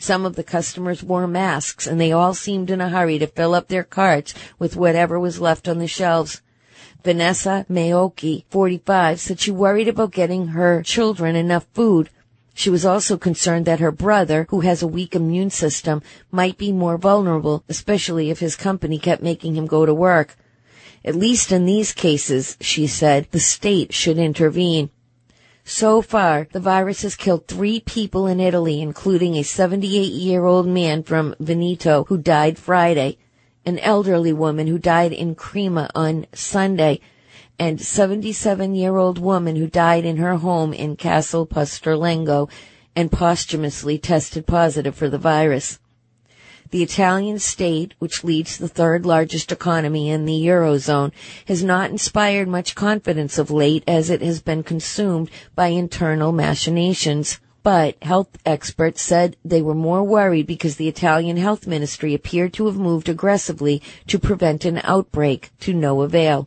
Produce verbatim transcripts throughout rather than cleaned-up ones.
Some of the customers wore masks, and they all seemed in a hurry to fill up their carts with whatever was left on the shelves. Vanessa Maoki, forty-five, said she worried about getting her children enough food. She was also concerned that her brother, who has a weak immune system, might be more vulnerable, especially if his company kept making him go to work. At least in these cases, she said, the state should intervene. So far, the virus has killed three people in Italy, including a seventy-eight-year-old man from Veneto who died Friday, an elderly woman who died in Crema on Sunday, and seventy-seven-year-old woman who died in her home in Castel Pusterlengo and posthumously tested positive for the virus. The Italian state, which leads the third largest economy in the Eurozone, has not inspired much confidence of late as it has been consumed by internal machinations. But health experts said they were more worried because the Italian health ministry appeared to have moved aggressively to prevent an outbreak, to no avail.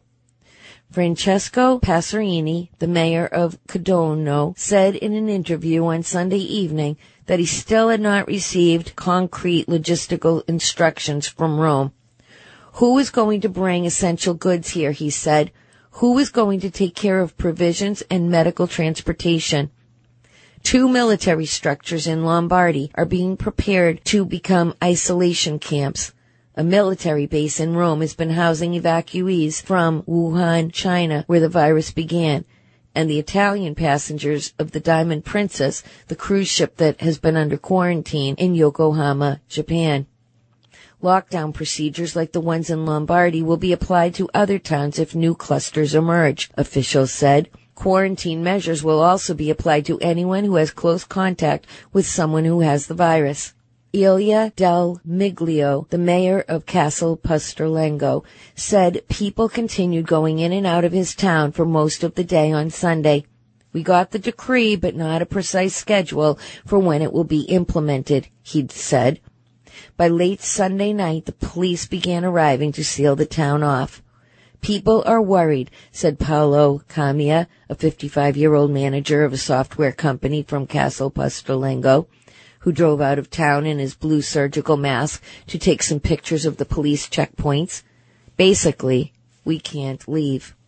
Francesco Passerini, the mayor of Codogno, said in an interview on Sunday evening that he still had not received concrete logistical instructions from Rome. Who is going to bring essential goods here, he said. Who is going to take care of provisions and medical transportation? Two military structures in Lombardy are being prepared to become isolation camps. A military base in Rome has been housing evacuees from Wuhan, China, where the virus began, and the Italian passengers of the Diamond Princess, the cruise ship that has been under quarantine in Yokohama, Japan. Lockdown procedures like the ones in Lombardy will be applied to other towns if new clusters emerge, officials said. Quarantine measures will also be applied to anyone who has close contact with someone who has the virus. Ilya Del Miglio, the mayor of Castel Pusterlengo, said people continued going in and out of his town for most of the day on Sunday. We got the decree, but not a precise schedule for when it will be implemented, he'd said. By late Sunday night, the police began arriving to seal the town off. People are worried, said Paolo Camia, a fifty-five-year-old manager of a software company from Castel Pusterlengo, who drove out of town in his blue surgical mask to take some pictures of the police checkpoints. Basically, we can't leave.